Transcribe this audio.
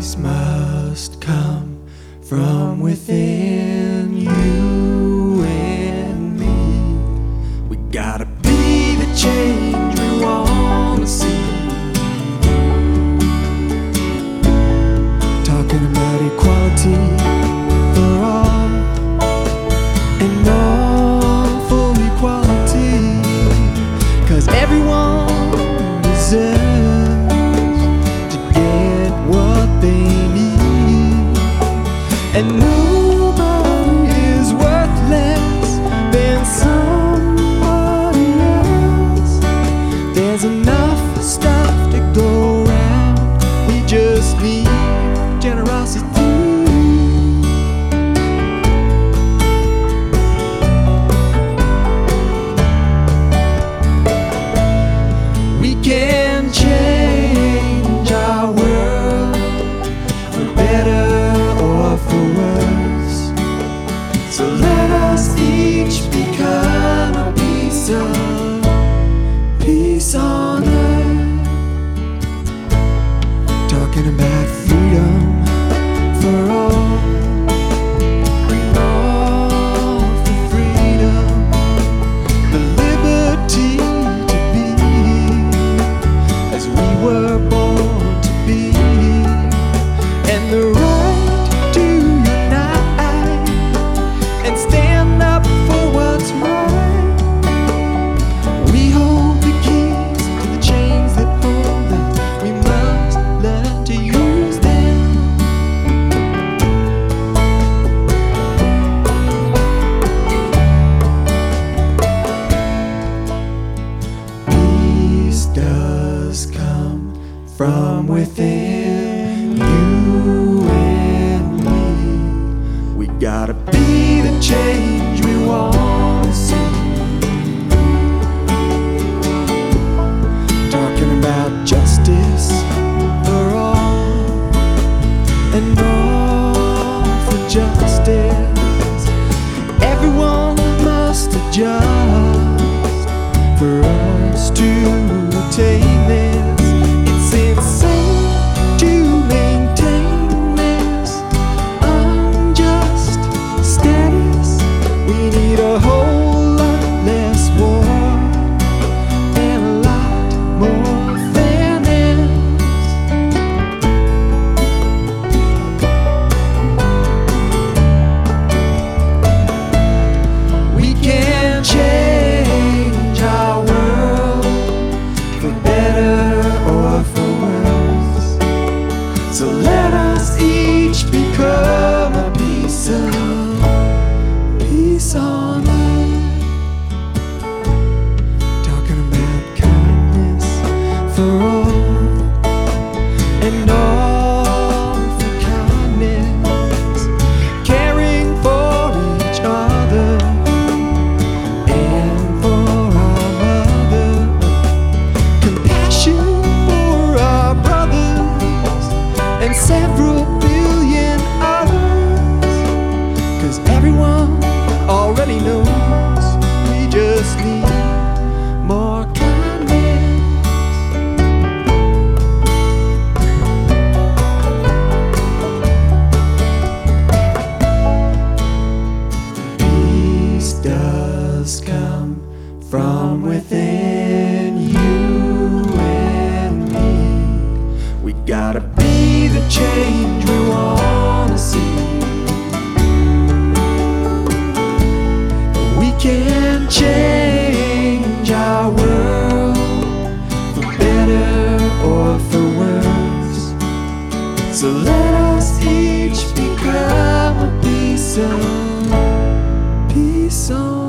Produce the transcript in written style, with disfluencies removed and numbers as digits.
Peace must come from within you and me. We gotta be the change we wanna see. Talking about equality for all and all for equality, 'cause everyone deserves to get what they need, and nobody is worth less than somebody else. There's enough stuff to go around, we just need generosity. We can change our world for better or for worse. So let us each become a piece of peace on earth. Talking about freedom for all and all for freedom, the liberty to be as we were born to be, and the right to unite and stand up for what's right. We hold the keys to the chains that hold us. We must learn to use them. Peace does come from within you and me. We gotta be the change we wanna see. Talking about justice for all and all for justice. Everyone must adjust for us to attain this. It's insane to maintain this unjust status. We need a whole lot less war and a lot more fairness. We can change our world for better or for worse. So let us each become a piece of peace on earth. Talking about kindness for all and all for kindness, caring for each other and for our mother, compassion for our brothers and several billion others, 'cause everyone already knows we just need more kindness. Peace does come from within you and me. We gotta be the change we wanna see. We can change our world for better or for worse. So let us each become a piece of peace on